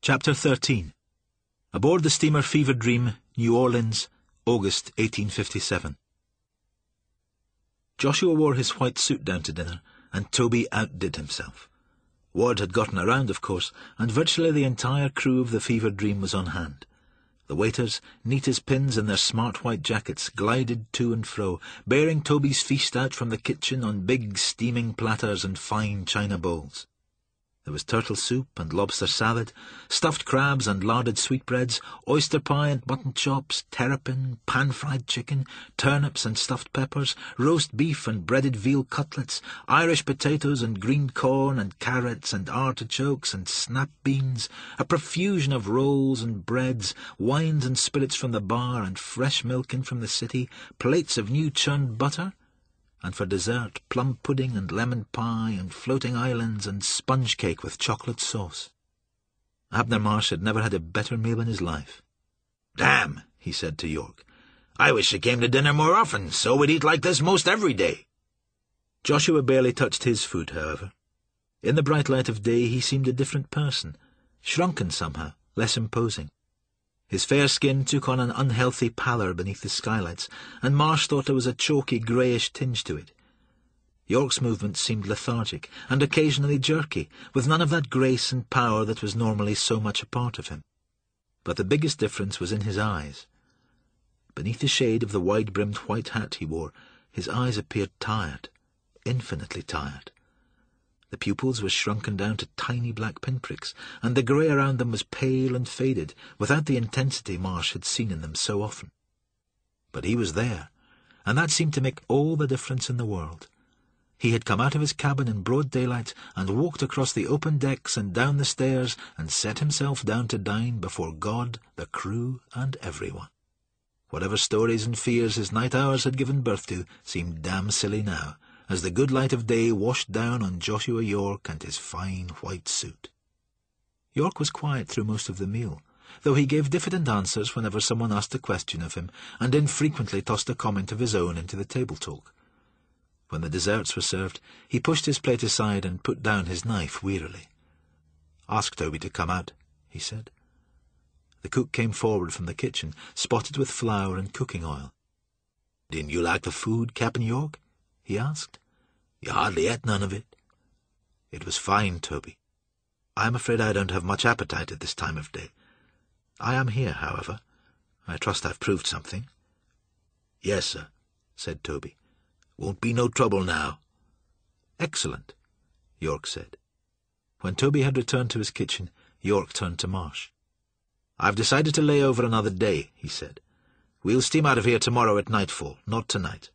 Chapter 13. Aboard the steamer Fever Dream, New Orleans, August 1857. Joshua wore his white suit down to dinner, and Toby outdid himself. Word had gotten around, of course, and virtually the entire crew of the Fever Dream was on hand. The waiters, neat as pins in their smart white jackets, glided to and fro, bearing Toby's feast out from the kitchen on big steaming platters and fine china bowls. There was turtle soup and lobster salad, stuffed crabs and larded sweetbreads, oyster pie and mutton chops, terrapin, pan-fried chicken, turnips and stuffed peppers, roast beef and breaded veal cutlets, Irish potatoes and green corn and carrots and artichokes and snap beans, a profusion of rolls and breads, wines and spirits from the bar and fresh milk in from the city, plates of new churned butter, and for dessert, plum pudding and lemon pie and floating islands and sponge cake with chocolate sauce. Abner Marsh had never had a better meal in his life. "Damn," he said to York. "I wish you came to dinner more often, so we'd eat like this most every day." Joshua barely touched his food, however. In the bright light of day he seemed a different person, shrunken somehow, less imposing. His fair skin took on an unhealthy pallor beneath the skylights, and Marsh thought there was a chalky greyish tinge to it. York's movements seemed lethargic, and occasionally jerky, with none of that grace and power that was normally so much a part of him. But the biggest difference was in his eyes. Beneath the shade of the wide-brimmed white hat he wore, his eyes appeared tired, infinitely tired. The pupils were shrunken down to tiny black pinpricks, and the grey around them was pale and faded, without the intensity Marsh had seen in them so often. But he was there, and that seemed to make all the difference in the world. He had come out of his cabin in broad daylight, and walked across the open decks and down the stairs, and set himself down to dine before God, the crew, and everyone. Whatever stories and fears his night hours had given birth to seemed damn silly now, as the good light of day washed down on Joshua York and his fine white suit. York was quiet through most of the meal, though he gave diffident answers whenever someone asked a question of him, and infrequently tossed a comment of his own into the table talk. When the desserts were served, he pushed his plate aside and put down his knife wearily. "Ask Toby to come out," he said. The cook came forward from the kitchen, spotted with flour and cooking oil. "Didn't you like the food, Captain York?" he asked. "You hardly ate none of it." "It was fine, Toby. I am afraid I don't have much appetite at this time of day. I am here, however. I trust I've proved something." "Yes, sir," said Toby. "Won't be no trouble now." "Excellent," York said. When Toby had returned to his kitchen, York turned to Marsh. "I've decided to lay over another day," he said. "We'll steam out of here tomorrow at nightfall, not tonight."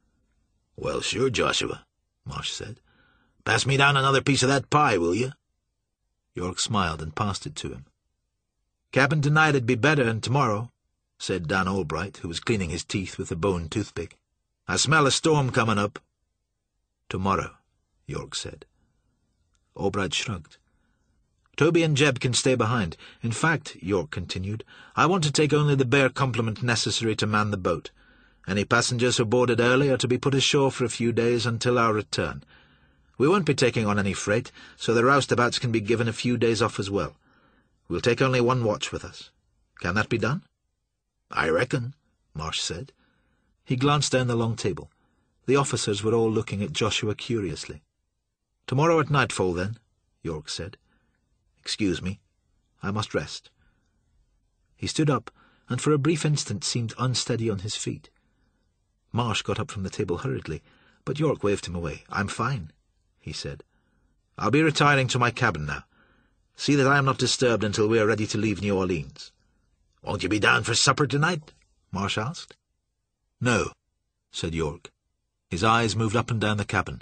"Well, sure, Joshua," Marsh said. "Pass me down another piece of that pie, will you?" York smiled and passed it to him. "Cabin tonight 'd be better than tomorrow," said Dan Albright, who was cleaning his teeth with a bone toothpick. "I smell a storm coming up." "Tomorrow," York said. Albright shrugged. "Toby and Jeb can stay behind. In fact," York continued, "I want to take only the bare complement necessary to man the boat. Any passengers who boarded early are to be put ashore for a few days until our return. We won't be taking on any freight, so the roustabouts can be given a few days off as well. We'll take only one watch with us. Can that be done?" "I reckon," Marsh said. He glanced down the long table. The officers were all looking at Joshua curiously. "Tomorrow at nightfall, then," York said. "Excuse me. I must rest." He stood up, and for a brief instant seemed unsteady on his feet. Marsh got up from the table hurriedly, but York waved him away. "I'm fine," he said. "I'll be retiring to my cabin now. See that I am not disturbed until we are ready to leave New Orleans." "Won't you be down for supper tonight?" Marsh asked. "No," said York. His eyes moved up and down the cabin.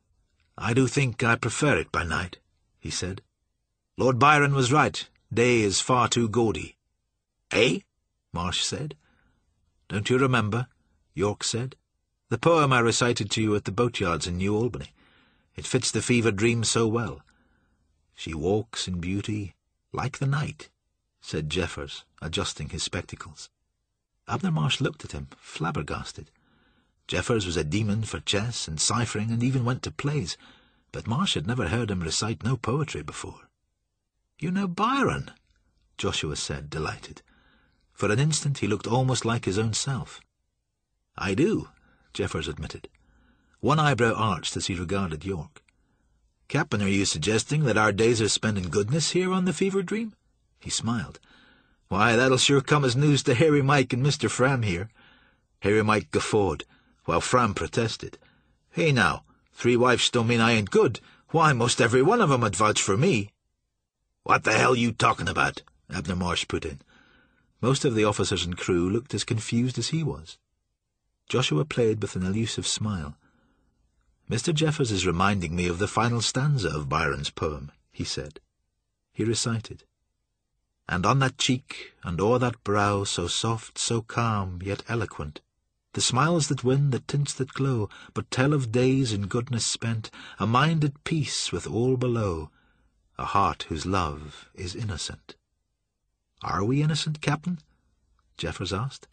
"I do think I prefer it by night," he said. "Lord Byron was right. Day is far too gaudy." "Eh?" Marsh said. "Don't you remember?" York said. "The poem I recited to you at the boatyards in New Albany. It fits the Fever Dream so well. She walks in beauty like the night," said Jeffers, adjusting his spectacles. Abner Marsh looked at him, flabbergasted. Jeffers was a demon for chess and ciphering, and even went to plays, but Marsh had never heard him recite no poetry before. "You know Byron?" Joshua said, delighted. For an instant he looked almost like his own self. "I do," Jeffers admitted. One eyebrow arched as he regarded York. "Captain, are you suggesting that our days are spent in goodness here on the Fever Dream?" He smiled. "Why, that'll sure come as news to Harry Mike and Mr. Fram here." Harry Mike guffawed, while Fram protested. "Hey now, 3 wives don't mean I ain't good. Why, most every one of 'em would vouch for me." "What the hell you talking about?" Abner Marsh put in. Most of the officers and crew looked as confused as he was. Joshua played with an elusive smile. "Mr. Jeffers is reminding me of the final stanza of Byron's poem," he said. He recited, "And on that cheek, and o'er that brow, so soft, so calm, yet eloquent, the smiles that win, the tints that glow, but tell of days in goodness spent, a mind at peace with all below, a heart whose love is innocent." "Are we innocent, Captain?" Jeffers asked.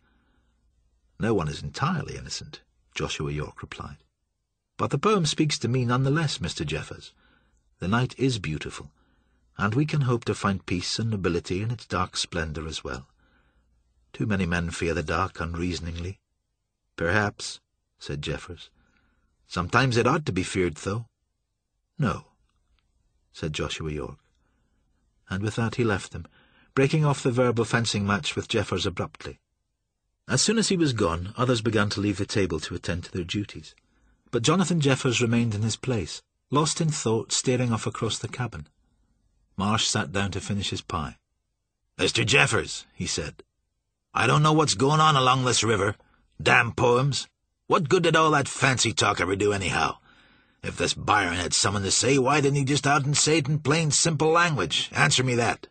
"No one is entirely innocent," Joshua York replied. "But the poem speaks to me nonetheless, Mr. Jeffers. The night is beautiful, and we can hope to find peace and nobility in its dark splendour as well. Too many men fear the dark unreasoningly." "Perhaps," said Jeffers. "Sometimes it ought to be feared, though." "No," said Joshua York. And with that he left them, breaking off the verbal fencing match with Jeffers abruptly. As soon as he was gone, others began to leave the table to attend to their duties. But Jonathan Jeffers remained in his place, lost in thought, staring off across the cabin. Marsh sat down to finish his pie. "Mr. Jeffers," he said, "I don't know what's going on along this river. Damn poems. What good did all that fancy talk ever do anyhow? If this Byron had something to say, why didn't he just out and say it in plain, simple language? Answer me that."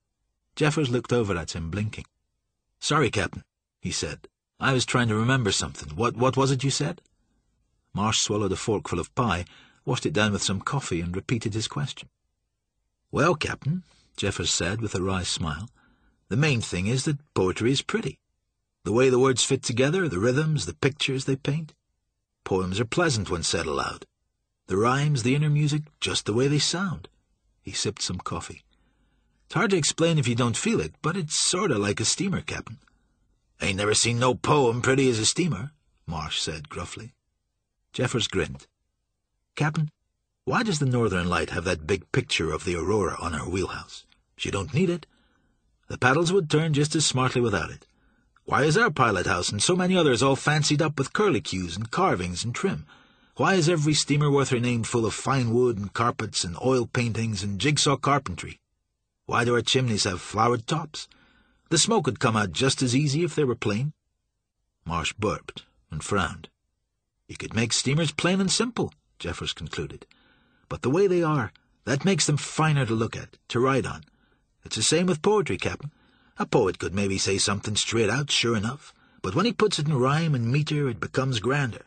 Jeffers looked over at him, blinking. "Sorry, Captain," he said. "I was trying to remember something. What was it you said?" Marsh swallowed a forkful of pie, washed it down with some coffee, and repeated his question. "Well, Captain," Jeffers said with a wry smile, "the main thing is that poetry is pretty. The way the words fit together, the rhythms, the pictures they paint. Poems are pleasant when said aloud. The rhymes, the inner music, just the way they sound." He sipped some coffee. "It's hard to explain if you don't feel it, but it's sort of like a steamer, Captain." "Ain't never seen no poem pretty as a steamer," Marsh said gruffly. Jeffers grinned. "Captain, why does the Northern Light have that big picture of the aurora on her wheelhouse? She don't need it. The paddles would turn just as smartly without it. Why is our pilot-house and so many others all fancied up with curlicues and carvings and trim? Why is every steamer worth her name full of fine wood and carpets and oil paintings and jigsaw carpentry? Why do our chimneys have flowered tops? The smoke would come out just as easy if they were plain." Marsh burped and frowned. "You could make steamers plain and simple," Jeffers concluded. "But the way they are, that makes them finer to look at, to write on. It's the same with poetry, Captain. A poet could maybe say something straight out, sure enough, but when he puts it in rhyme and metre, it becomes grander."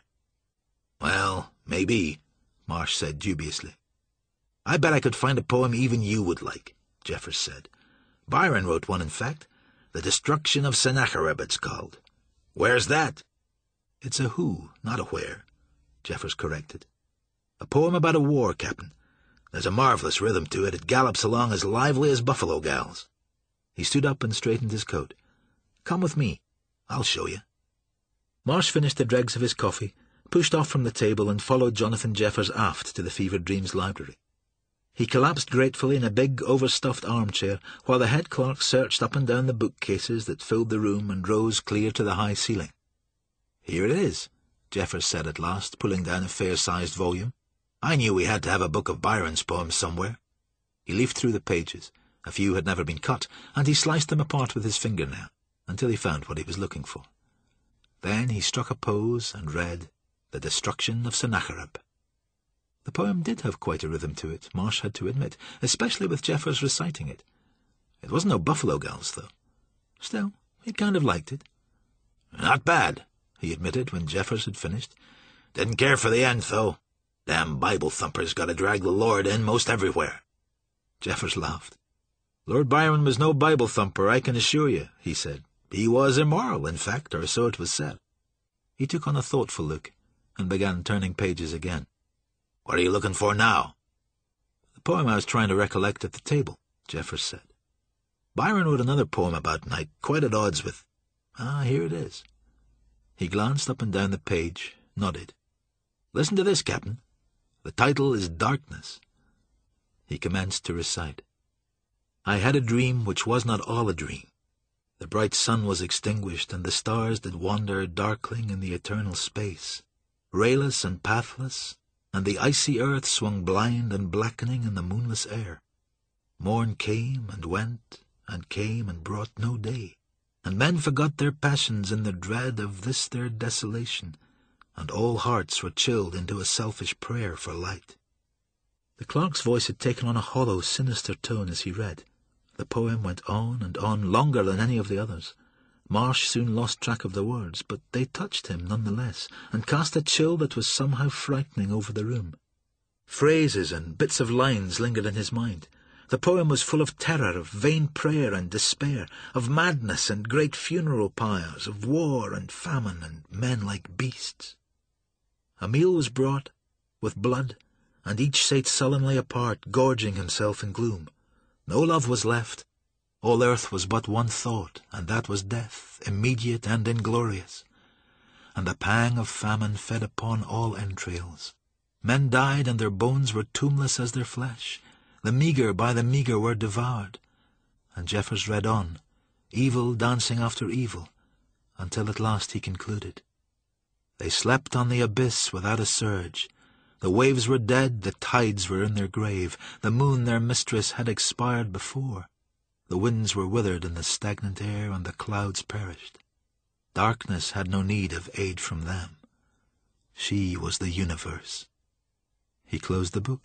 "Well, maybe," Marsh said dubiously. "I bet I could find a poem even you would like," Jeffers said. "Byron wrote one, in fact. The Destruction of Sennacherib, it's called." "Where's that?" "It's a who, not a where," Jeffers corrected. "A poem about a war, Captain. There's a marvellous rhythm to it. It gallops along as lively as buffalo gals." He stood up and straightened his coat. "Come with me. I'll show you." Marsh finished the dregs of his coffee, pushed off from the table, and followed Jonathan Jeffers aft to the Fever Dreams library. He collapsed gratefully in a big, overstuffed armchair, while the head clerk searched up and down the bookcases that filled the room and rose clear to the high ceiling. "Here it is," Jeffers said at last, pulling down a fair-sized volume. "I knew we had to have a book of Byron's poems somewhere." He leafed through the pages. A few had never been cut, and he sliced them apart with his fingernail, until he found what he was looking for. Then he struck a pose and read The Destruction of Sennacherib. The poem did have quite a rhythm to it, Marsh had to admit, especially with Jeffers reciting it. It wasn't no buffalo gals, though. Still, he kind of liked it. "Not bad," he admitted when Jeffers had finished. "Didn't care for the end, though. Damn Bible thumpers got to drag the Lord in most everywhere." Jeffers laughed. "Lord Byron was no Bible thumper, I can assure you," he said. "He was immoral, in fact, or so it was said." He took on a thoughtful look, and began turning pages again. "What are you looking for now?" "The poem I was trying to recollect at the table," Jeffers said. Byron wrote another poem about night, quite at odds with... here it is. He glanced up and down the page, nodded. Listen to this, Captain. The title is Darkness. He commenced to recite. I had a dream which was not all a dream. The bright sun was extinguished, and the stars did wander darkling in the eternal space, rayless and pathless, and the icy earth swung blind and blackening in the moonless air. Morn came and went, and came and brought no day, and men forgot their passions in the dread of this their desolation, and all hearts were chilled into a selfish prayer for light. The clerk's voice had taken on a hollow, sinister tone as he read. The poem went on and on, longer than any of the others. Marsh soon lost track of the words, but they touched him none the less, and cast a chill that was somehow frightening over the room. Phrases and bits of lines lingered in his mind. The poem was full of terror, of vain prayer and despair, of madness and great funeral pyres, of war and famine and men like beasts. A meal was brought, with blood, and each sate sullenly apart, gorging himself in gloom. No love was left. All earth was but one thought, and that was death, immediate and inglorious. And the pang of famine fed upon all entrails. Men died, and their bones were tombless as their flesh. The meagre by the meagre were devoured. And Jeffers read on, evil dancing after evil, until at last he concluded. They slept on the abyss without a surge. The waves were dead, the tides were in their grave, the moon their mistress had expired before. The winds were withered in the stagnant air, and the clouds perished. Darkness had no need of aid from them. She was the universe. He closed the book.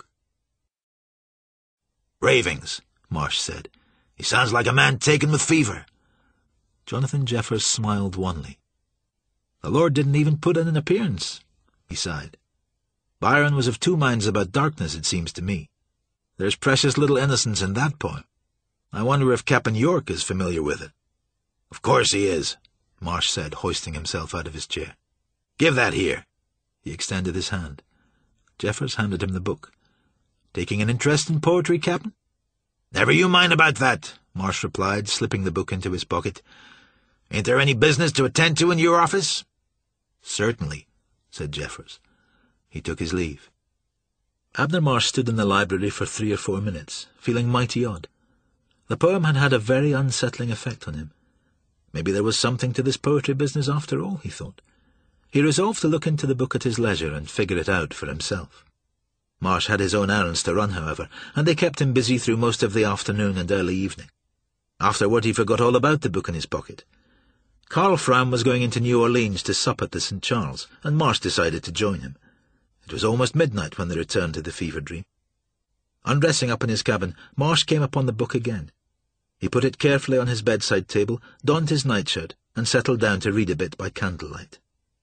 Ravings, Marsh said. He sounds like a man taken with fever. Jonathan Jeffers smiled wanly. The Lord didn't even put in an appearance, he sighed. Byron was of two minds about darkness, it seems to me. There's precious little innocence in that poem. I wonder if Captain York is familiar with it. Of course he is, Marsh said, hoisting himself out of his chair. Give that here. He extended his hand. Jeffers handed him the book. Taking an interest in poetry, Captain? Never you mind about that, Marsh replied, slipping the book into his pocket. Ain't there any business to attend to in your office? Certainly, said Jeffers. He took his leave. Abner Marsh stood in the library for 3 or 4 minutes, feeling mighty odd. The poem had had a very unsettling effect on him. Maybe there was something to this poetry business after all, he thought. He resolved to look into the book at his leisure and figure it out for himself. Marsh had his own errands to run, however, and they kept him busy through most of the afternoon and early evening. Afterward he forgot all about the book in his pocket. Karl Frahm was going into New Orleans to sup at the St. Charles, and Marsh decided to join him. It was almost midnight when they returned to the fever dream. Undressing up in his cabin, Marsh came upon the book again. He put it carefully on his bedside table, donned his nightshirt, and settled down to read a bit by candlelight.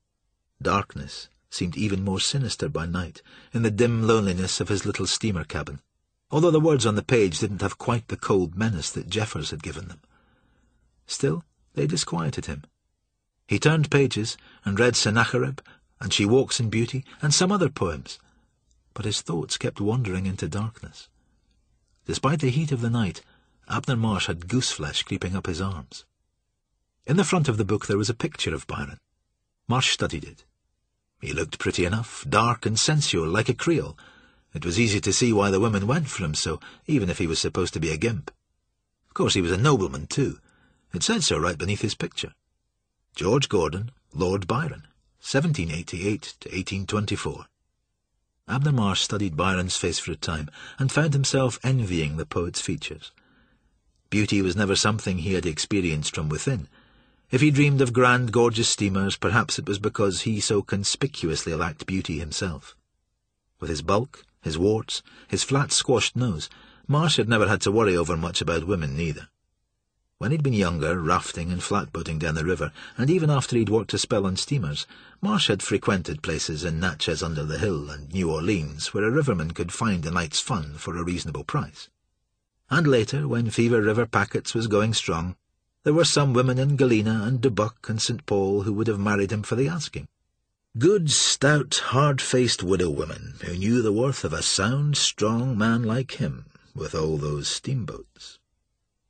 Darkness seemed even more sinister by night, in the dim loneliness of his little steamer cabin, although the words on the page didn't have quite the cold menace that Jeffers had given them. Still, they disquieted him. He turned pages and read Sennacherib, and She Walks in Beauty, and some other poems, but his thoughts kept wandering into darkness. Despite the heat of the night, Abner Marsh had gooseflesh creeping up his arms. In the front of the book there was a picture of Byron. Marsh studied it. He looked pretty enough, dark and sensual, like a Creole. It was easy to see why the women went for him so, even if he was supposed to be a gimp. Of course, he was a nobleman, too. It said so right beneath his picture. George Gordon, Lord Byron, 1788 to 1824. Abner Marsh studied Byron's face for a time, and found himself envying the poet's features. Beauty was never something he had experienced from within. If he dreamed of grand, gorgeous steamers, perhaps it was because he so conspicuously lacked beauty himself. With his bulk, his warts, his flat, squashed nose, Marsh had never had to worry over much about women, neither. When he'd been younger, rafting and flatboating down the river, and even after he'd worked a spell on steamers, Marsh had frequented places in Natchez-under-the-Hill and New Orleans where a riverman could find a night's fun for a reasonable price. And later, when Fever River Packets was going strong, there were some women in Galena and Dubuque and St. Paul who would have married him for the asking. Good, stout, hard-faced widow women who knew the worth of a sound, strong man like him, with all those steamboats.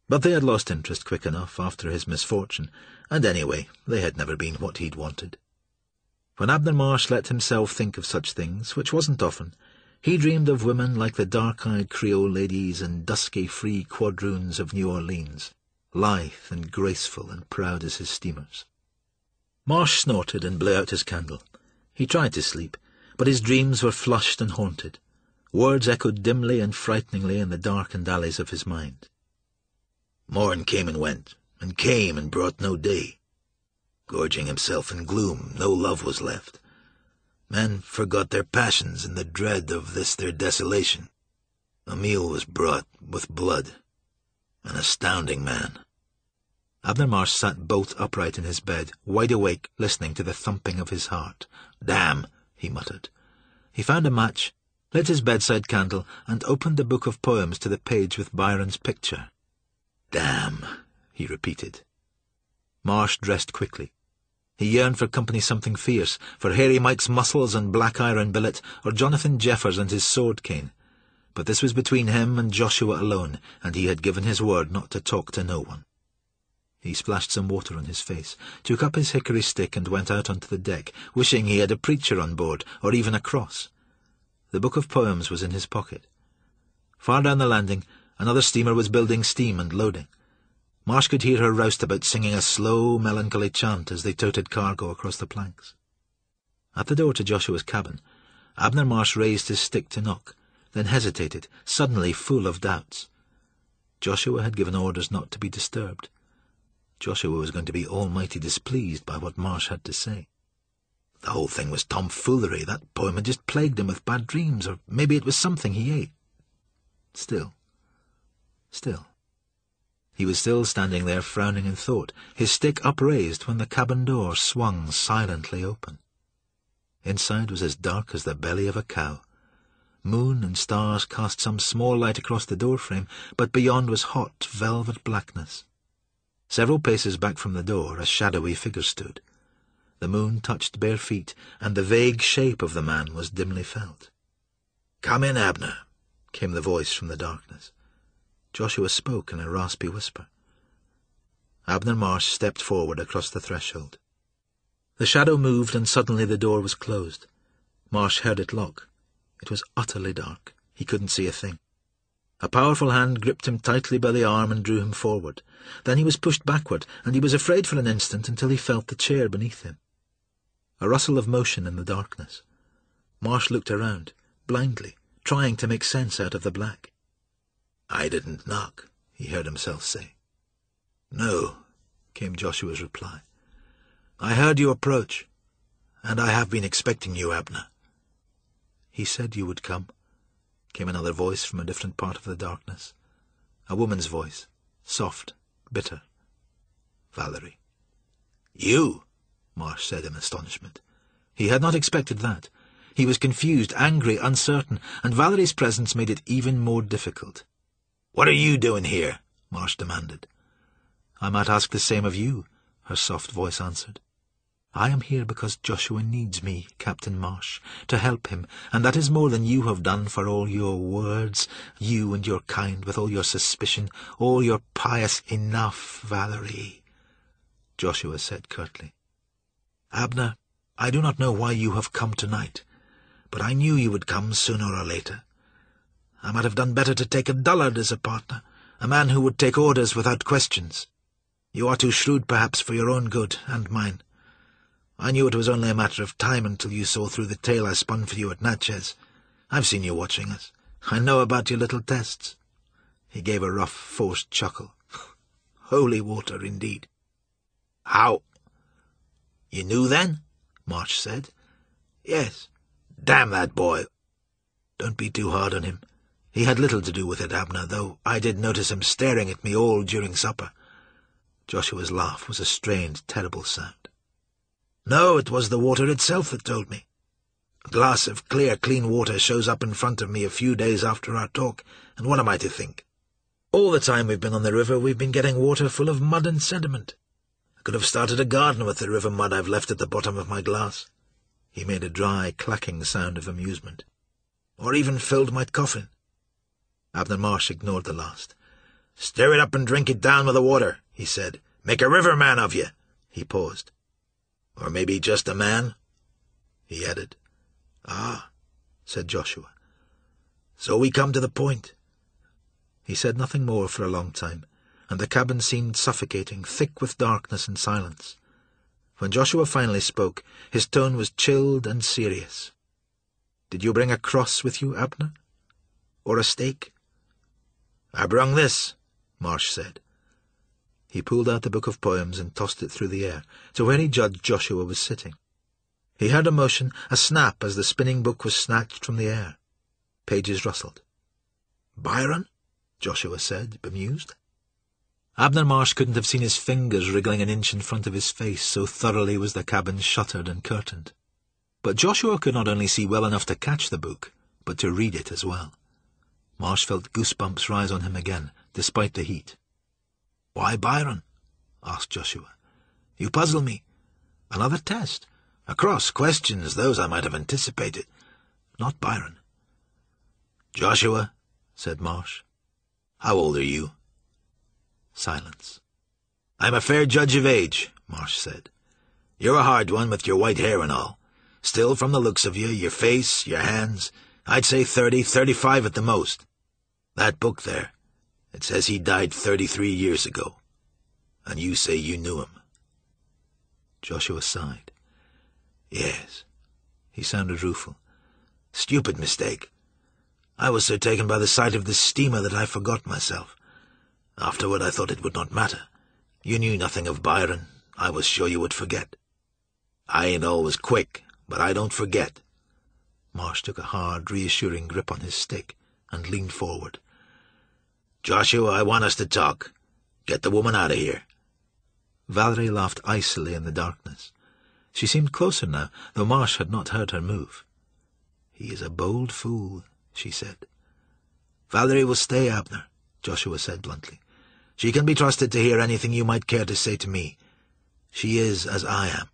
But they had lost interest quick enough after his misfortune, and anyway, they had never been what he'd wanted. When Abner Marsh let himself think of such things, which wasn't often, he dreamed of women like the dark-eyed Creole ladies and dusky free quadroons of New Orleans, lithe and graceful and proud as his steamers. Marsh snorted and blew out his candle. He tried to sleep, but his dreams were flushed and haunted. Words echoed dimly and frighteningly in the darkened alleys of his mind. Morn came and came and brought no day. Gorging himself in gloom, no love was left. Men forgot their passions in the dread of this their desolation. A meal was brought with blood. An astounding man. Abner Marsh sat bolt upright in his bed, wide awake, listening to the thumping of his heart. "Damn," he muttered. He found a match, lit his bedside candle, and opened the book of poems to the page with Byron's picture. "Damn," he repeated. Marsh dressed quickly. He yearned for company something fierce, for Harry Mike's muscles and black iron billet, or Jonathan Jeffers and his sword cane. But this was between him and Joshua alone, and he had given his word not to talk to no one. He splashed some water on his face, took up his hickory stick and went out onto the deck, wishing he had a preacher on board, or even a cross. The book of poems was in his pocket. Far down the landing, another steamer was building steam and loading. Marsh could hear her roustabout singing a slow, melancholy chant as they toted cargo across the planks. At the door to Joshua's cabin, Abner Marsh raised his stick to knock, then hesitated, suddenly full of doubts. Joshua had given orders not to be disturbed. Joshua was going to be almighty displeased by what Marsh had to say. The whole thing was tomfoolery. That poem had just plagued him with bad dreams, or maybe it was something he ate. Still. He was still standing there frowning in thought, his stick upraised when the cabin door swung silently open. Inside was as dark as the belly of a cow. Moon and stars cast some small light across the doorframe, but beyond was hot, velvet blackness. Several paces back from the door a shadowy figure stood. The moon touched bare feet, and the vague shape of the man was dimly felt. "Come in, Abner," came the voice from the darkness. Joshua spoke in a raspy whisper. Abner Marsh stepped forward across the threshold. The shadow moved, and suddenly the door was closed. Marsh heard it lock. It was utterly dark. He couldn't see a thing. A powerful hand gripped him tightly by the arm and drew him forward. Then he was pushed backward, and he was afraid for an instant until he felt the chair beneath him. A rustle of motion in the darkness. Marsh looked around, blindly, trying to make sense out of the black. "I didn't knock," he heard himself say. "No," came Joshua's reply. "I heard you approach, and I have been expecting you, Abner." "He said you would come," came another voice from a different part of the darkness. A woman's voice, soft, bitter. "Valerie." "You?" Marsh said in astonishment. He had not expected that. He was confused, angry, uncertain, and Valerie's presence made it even more difficult. "What are you doing here?" Marsh demanded. "I might ask the same of you," her soft voice answered. "I am here because Joshua needs me, Captain Marsh, to help him, and that is more than you have done for all your words, you and your kind, with all your suspicion, all your pious—" "Enough, Valerie," Joshua said curtly. "Abner, I do not know why you have come tonight, but I knew you would come sooner or later. I might have done better to take a dullard as a partner, a man who would take orders without questions. You are too shrewd, perhaps, for your own good and mine. I knew it was only a matter of time until you saw through the tale I spun for you at Natchez. I've seen you watching us. I know about your little tests." He gave a rough, forced chuckle. "Holy water, indeed." "How? You knew then?" Marsh said. "Yes. Damn that boy." "Don't be too hard on him. He had little to do with it, Abner, though I did notice him staring at me all during supper." Joshua's laugh was a strained, terrible sound. "No, it was the water itself that told me. A glass of clear, clean water shows up in front of me a few days after our talk, and what am I to think? All the time we've been on the river, we've been getting water full of mud and sediment. I could have started a garden with the river mud I've left at the bottom of my glass." He made a dry, clacking sound of amusement. "Or even filled my coffin." Abner Marsh ignored the last. "Stir it up and drink it down with the water," he said. "Make a river man of you." He paused. "Or maybe just a man," he added. "Ah," said Joshua. "So we come to the point." He said nothing more for a long time, and the cabin seemed suffocating, thick with darkness and silence. When Joshua finally spoke, his tone was chilled and serious. "Did you bring a cross with you, Abner? Or a stake?" "I brung this," Marsh said. He pulled out the book of poems and tossed it through the air, to where he judged Joshua was sitting. He heard a motion, a snap, as the spinning book was snatched from the air. Pages rustled. "Byron?" Joshua said, bemused. Abner Marsh couldn't have seen his fingers wriggling an inch in front of his face, so thoroughly was the cabin shuttered and curtained. But Joshua could not only see well enough to catch the book, but to read it as well. Marsh felt goosebumps rise on him again, despite the heat. "Why Byron?" asked Joshua. "You puzzle me. Another test. Across questions, those I might have anticipated. Not Byron." "Joshua," said Marsh, "how old are you?" Silence. "I'm a fair judge of age," Marsh said. "You're a hard one with your white hair and all. Still, from the looks of you, your face, your hands, I'd say 30, 35 at the most. That book there, it says he died 33 years ago. And you say you knew him." Joshua sighed. "Yes." He sounded rueful. "Stupid mistake. I was so taken by the sight of the steamer that I forgot myself. Afterward I thought it would not matter. You knew nothing of Byron. I was sure you would forget. I ain't always quick, but I don't forget." Marsh took a hard, reassuring grip on his stick and leaned forward. "Joshua, I want us to talk. Get the woman out of here." Valerie laughed icily in the darkness. She seemed closer now, though Marsh had not heard her move. "He is a bold fool," she said. "Valerie will stay, Abner," Joshua said bluntly. "She can be trusted to hear anything you might care to say to me. She is as I am."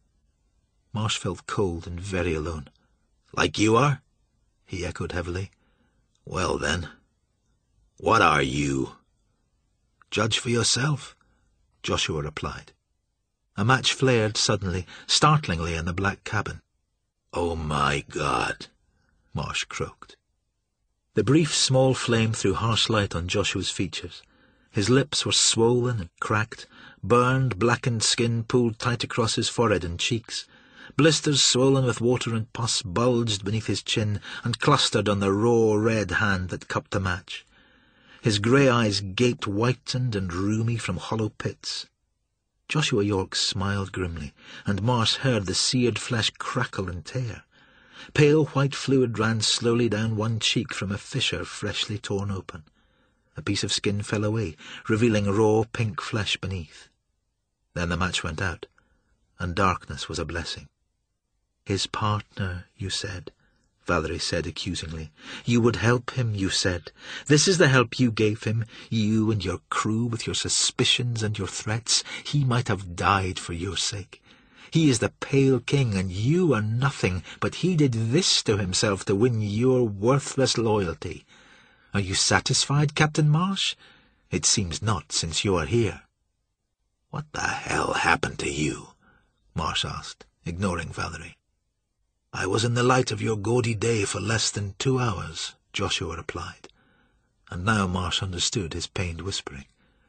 Marsh felt cold and very alone. "Like you are?" he echoed heavily. "Well, then, what are you?" "Judge for yourself," Joshua replied. A match flared suddenly, startlingly, in the black cabin. "Oh, my God," Marsh croaked. The brief, small flame threw harsh light on Joshua's features. His lips were swollen and cracked, burned, blackened skin pulled tight across his forehead and cheeks. Blisters swollen with water and pus bulged beneath his chin and clustered on the raw red hand that cupped the match. His grey eyes gaped whitened and rheumy from hollow pits. Joshua York smiled grimly, and Marsh heard the seared flesh crackle and tear. Pale white fluid ran slowly down one cheek from a fissure freshly torn open. A piece of skin fell away, revealing raw pink flesh beneath. Then the match went out, and darkness was a blessing. "His partner, you said," Valerie said accusingly. "You would help him, you said. This is the help you gave him, you and your crew with your suspicions and your threats. He might have died for your sake. He is the Pale King, and you are nothing, but he did this to himself to win your worthless loyalty. Are you satisfied, Captain Marsh? It seems not, since you are here." "What the hell happened to you?" Marsh asked, ignoring Valerie. "I was in the light of your gaudy day for less than 2 hours," Joshua replied, and now Marsh understood his pained whispering.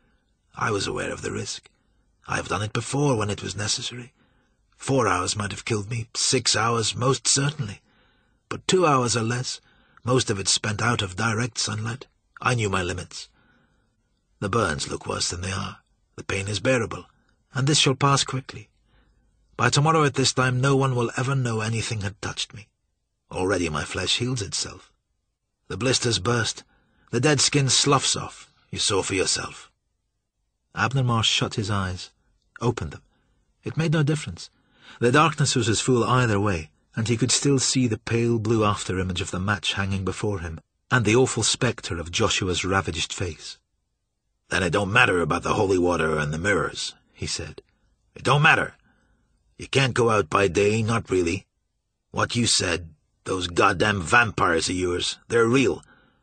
"I was aware of the risk. I have done it before when it was necessary. 4 hours might have killed me, 6 hours most certainly. But 2 hours or less, most of it spent out of direct sunlight. I knew my limits. The burns look worse than they are. The pain is bearable, and this shall pass quickly. By tomorrow at this time no one will ever know anything had touched me. Already my flesh heals itself. The blisters burst. The dead skin sloughs off. You saw for yourself." Abner Marsh shut his eyes, opened them. It made no difference. The darkness was his fool either way, and he could still see the pale blue after-image of the match hanging before him, and the awful spectre of Joshua's ravaged face. "Then it don't matter about the holy water and the mirrors," he said. "It don't matter. You can't go out by day, not really. What you said, those goddamn vampires of yours, they're real.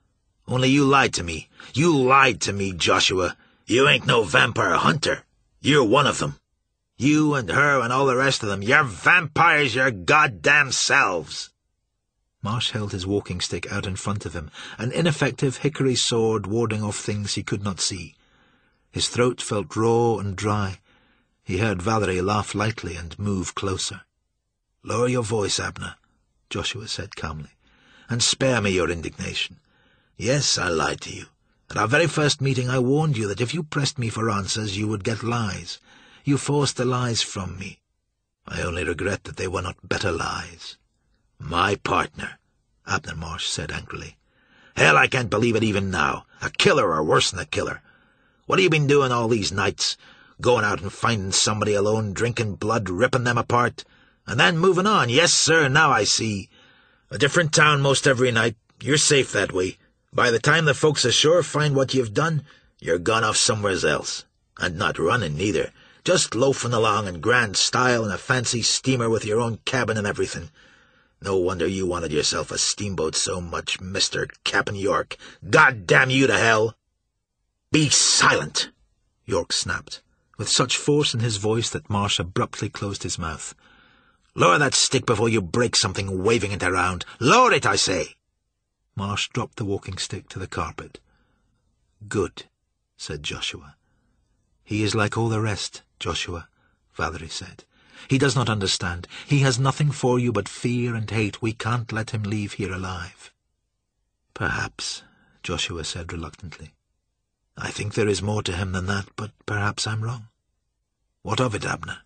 Only you lied to me. You lied to me, Joshua. You ain't no vampire hunter. You're one of them. You and her and all the rest of them. You're vampires your goddamn selves." Marsh held his walking stick out in front of him, an ineffective hickory sword warding off things he could not see. His throat felt raw and dry. He heard Valerie laugh lightly and move closer. "Lower your voice, Abner," Joshua said calmly, "and spare me your indignation. Yes, I lied to you. At our very first meeting I warned you that if you pressed me for answers you would get lies. You forced the lies from me. I only regret that they were not better lies." "My partner," Abner Marsh said angrily. "Hell, I can't believe it even now. A killer or worse than a killer. What have you been doing all these nights? Going out and finding somebody alone, drinking blood, ripping them apart, and then moving on. Yes, sir, now I see. A different town most every night. You're safe that way. By the time the folks ashore find what you've done, you're gone off somewheres else. And not running, neither. Just loafing along in grand style in a fancy steamer with your own cabin and everything. No wonder you wanted yourself a steamboat so much, Mr. Captain York. God damn you to hell!" "Be silent!" York snapped, with such force in his voice that Marsh abruptly closed his mouth. "Lower that stick before you break something waving it around. Lower it, I say!" Marsh dropped the walking stick to the carpet. "Good," said Joshua. "He is like all the rest, Joshua," Valerie said. "He does not understand. He has nothing for you but fear and hate. We can't let him leave here alive." "Perhaps," Joshua said reluctantly. "I think there is more to him than that, but perhaps I'm wrong." "What of it, Abner?"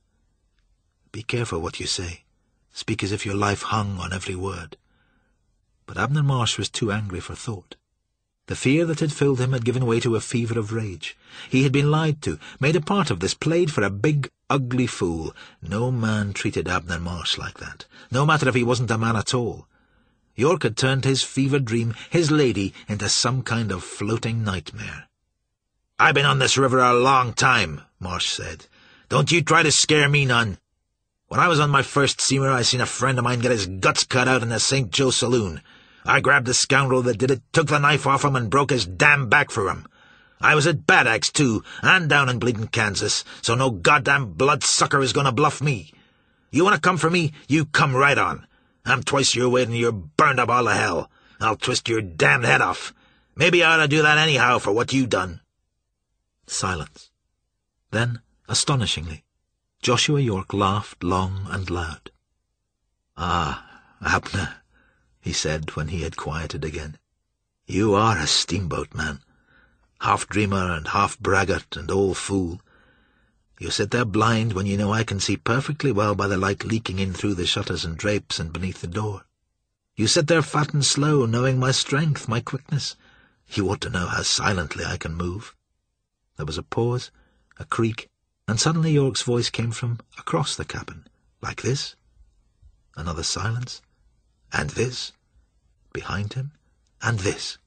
"Be careful what you say. Speak as if your life hung on every word." But Abner Marsh was too angry for thought. The fear that had filled him had given way to a fever of rage. He had been lied to, made a part of this, played for a big, ugly fool. No man treated Abner Marsh like that, no matter if he wasn't a man at all. York had turned his fever dream, his lady, into some kind of floating nightmare. "I've been on this river a long time," Marsh said. "Don't you try to scare me none. When I was on my first steamer I seen a friend of mine get his guts cut out in the St. Joe saloon. I grabbed the scoundrel that did it, took the knife off him, and broke his damn back for him. I was at Bad Axe, too, and down in bleeding Kansas, so no goddamn bloodsucker is going to bluff me. You want to come for me? You come right on. I'm twice your weight and you're burned up all to hell. I'll twist your damned head off. Maybe I ought to do that anyhow for what you done." Silence. Then, astonishingly, Joshua York laughed long and loud. "Ah, Abner," he said when he had quieted again. "You are a steamboat man. Half dreamer and half braggart and old fool. You sit there blind when you know I can see perfectly well by the light leaking in through the shutters and drapes and beneath the door. You sit there fat and slow, knowing my strength, my quickness. You ought to know how silently I can move." There was a pause, a creak, and suddenly York's voice came from across the cabin, like this. Another silence, and this, behind him, and this.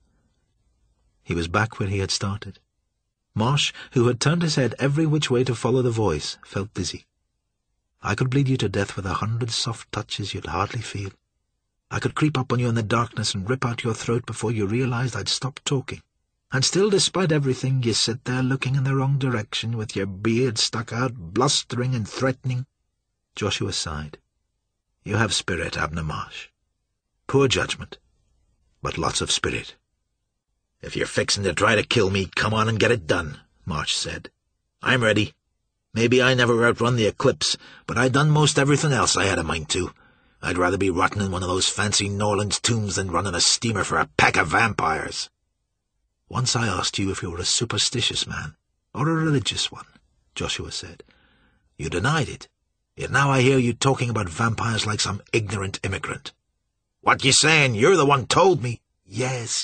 He was back where he had started. Marsh, who had turned his head every which way to follow the voice, felt dizzy. "I could bleed you to death with 100 soft touches you'd hardly feel. I could creep up on you in the darkness and rip out your throat before you realized I'd stopped talking. And still, despite everything, you sit there looking in the wrong direction, with your beard stuck out, blustering and threatening." Joshua sighed. "You have spirit, Abner Marsh. Poor judgment, but lots of spirit." "If you're fixing to try to kill me, come on and get it done," Marsh said. "I'm ready. Maybe I never outrun the eclipse, but I done most everything else I had a mind to. I'd rather be rotting in one of those fancy New Orleans tombs than running a steamer for a pack of vampires." "Once I asked you if you were a superstitious man, or a religious one," Joshua said. "You denied it. Yet now I hear you talking about vampires like some ignorant immigrant." "What you saying? You're the one told me." Yes.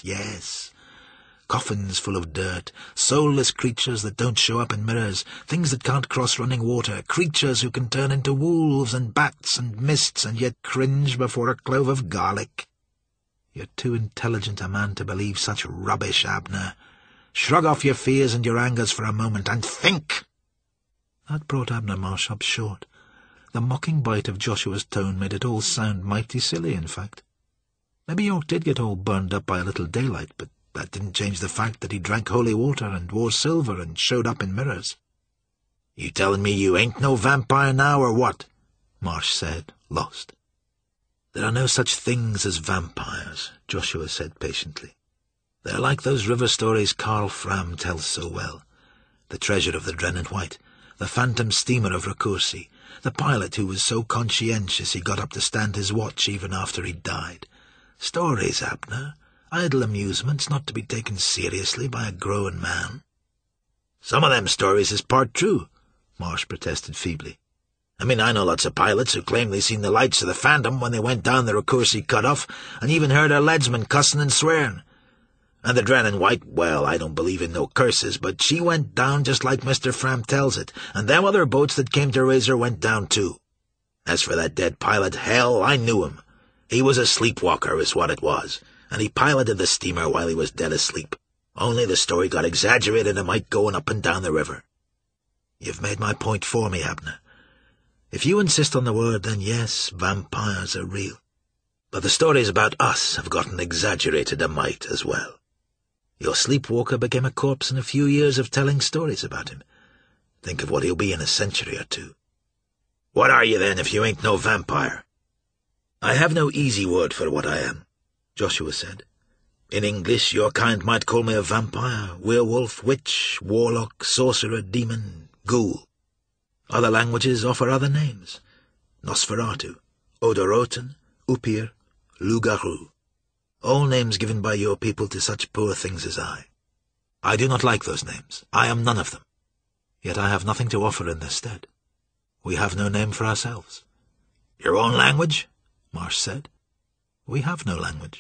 Coffins full of dirt, soulless creatures that don't show up in mirrors, things that can't cross running water, creatures who can turn into wolves and bats and mists and yet cringe before a clove of garlic. You're too intelligent a man to believe such rubbish, Abner. Shrug off your fears and your angers for a moment, and think." That brought Abner Marsh up short. The mocking bite of Joshua's tone made it all sound mighty silly, in fact. Maybe York did get all burned up by a little daylight, but That didn't change the fact that he drank holy water and wore silver and showed up in mirrors. "You telling me you ain't no vampire now, or what?" Marsh said, lost. "There are no such things as vampires," Joshua said patiently. "They're like those river stories Karl Fram tells so well. The treasure of the Drennan White, the phantom steamer of Rakursi, the pilot who was so conscientious he got up to stand his watch even after he died. Stories, Abner. Idle amusements not to be taken seriously by a grown man." "Some of them stories is part true," Marsh protested feebly. "I mean, I know lots of pilots who claim they seen the lights of the Phantom when they went down the Rakursi cut-off, and even heard their leadsmen cussing and swearing. And the Drennan White, well, I don't believe in no curses, but she went down just like Mr. Fram tells it, and them other boats that came to raise her went down too. As for that dead pilot, hell, I knew him. He was a sleepwalker, is what it was, and he piloted the steamer while he was dead asleep. Only the story got exaggerated a mite going up and down the river." "You've made my point for me, Abner. If you insist on the word, then yes, vampires are real. But the stories about us have gotten exaggerated a mite as well. Your sleepwalker became a corpse in a few years of telling stories about him. Think of what he'll be in a century or two." "What are you, then, if you ain't no vampire?" "I have no easy word for what I am," Joshua said. "In English, your kind might call me a vampire, werewolf, witch, warlock, sorcerer, demon, ghoul. Other languages offer other names. Nosferatu, Odorotan, Upir, Loup-garou. All names given by your people to such poor things as I. I do not like those names. I am none of them. Yet I have nothing to offer in their stead. We have no name for ourselves." "Your own language?" Marsh said. "We have no language.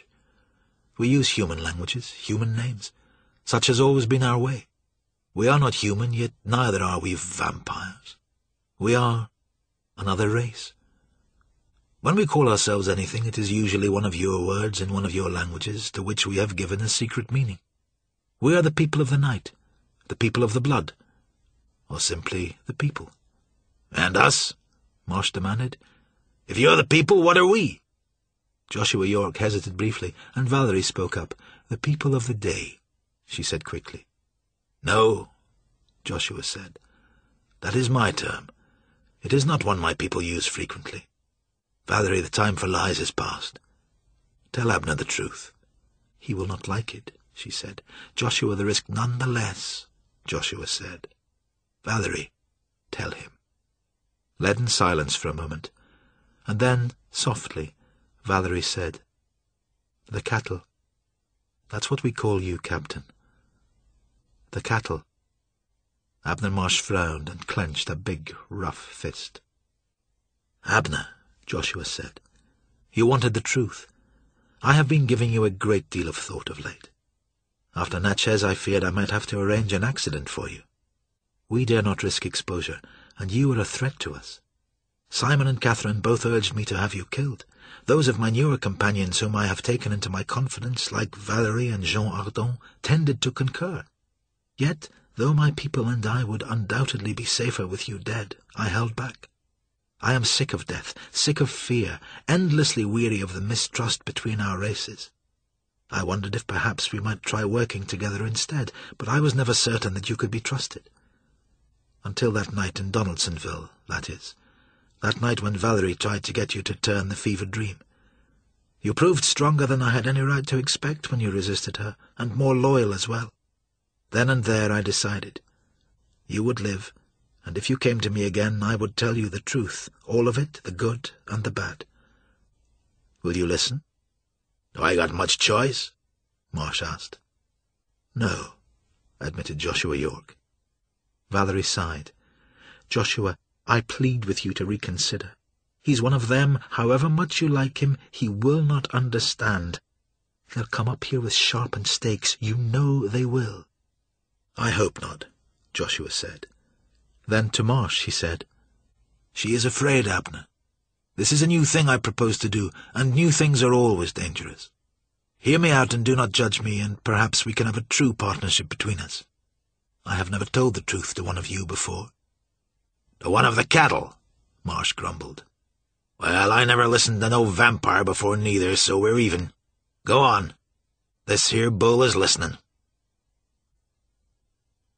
We use human languages, human names. Such has always been our way. We are not human, yet neither are we vampires. We are another race. When we call ourselves anything, it is usually one of your words in one of your languages, to which we have given a secret meaning. We are the people of the night, the people of the blood, or simply the people." "And us?" Marsh demanded. "If you're the people, what are we?" Joshua York hesitated briefly, and Valerie spoke up. "The people of the day," she said quickly. "No," Joshua said. "That is my term. It is not one my people use frequently. Valerie, the time for lies is past. Tell Abner the truth." "He will not like it," she said. "Joshua, the risk none the less," Joshua said. "Valerie, tell him." Leaden silence for a moment, and then, softly, Valerie said, "The cattle. That's what we call you, Captain. The cattle." Abner Marsh frowned and clenched a big, rough fist. "Abner," Joshua said, "you wanted the truth. I have been giving you a great deal of thought of late. After Natchez, I feared I might have to arrange an accident for you. We dare not risk exposure, and you are a threat to us. Simon and Catherine both urged me to have you killed. Those of my newer companions whom I have taken into my confidence, like Valerie and Jean Ardon, tended to concur. Yet, though my people and I would undoubtedly be safer with you dead, I held back. I am sick of death, sick of fear, endlessly weary of the mistrust between our races. I wondered if perhaps we might try working together instead, but I was never certain that you could be trusted. Until that night in Donaldsonville, that is. That night when Valerie tried to get you to turn the fever dream. You proved stronger than I had any right to expect when you resisted her, and more loyal as well. Then and there I decided. You would live, and if you came to me again, I would tell you the truth, all of it, the good and the bad. Will you listen?" "Have I got much choice?" Marsh asked. "No," admitted Joshua York. Valerie sighed. "Joshua, I plead with you to reconsider. He's one of them. However much you like him, he will not understand. They'll come up here with sharpened stakes. You know they will." "I hope not," Joshua said. Then to Marsh he said, "She is afraid, Abner. This is a new thing I propose to do, and new things are always dangerous. Hear me out and do not judge me, and perhaps we can have a true partnership between us. I have never told the truth to one of you before." "To one of the cattle," Marsh grumbled. "Well, I never listened to no vampire before neither, so we're even. Go on." This here bull is listening.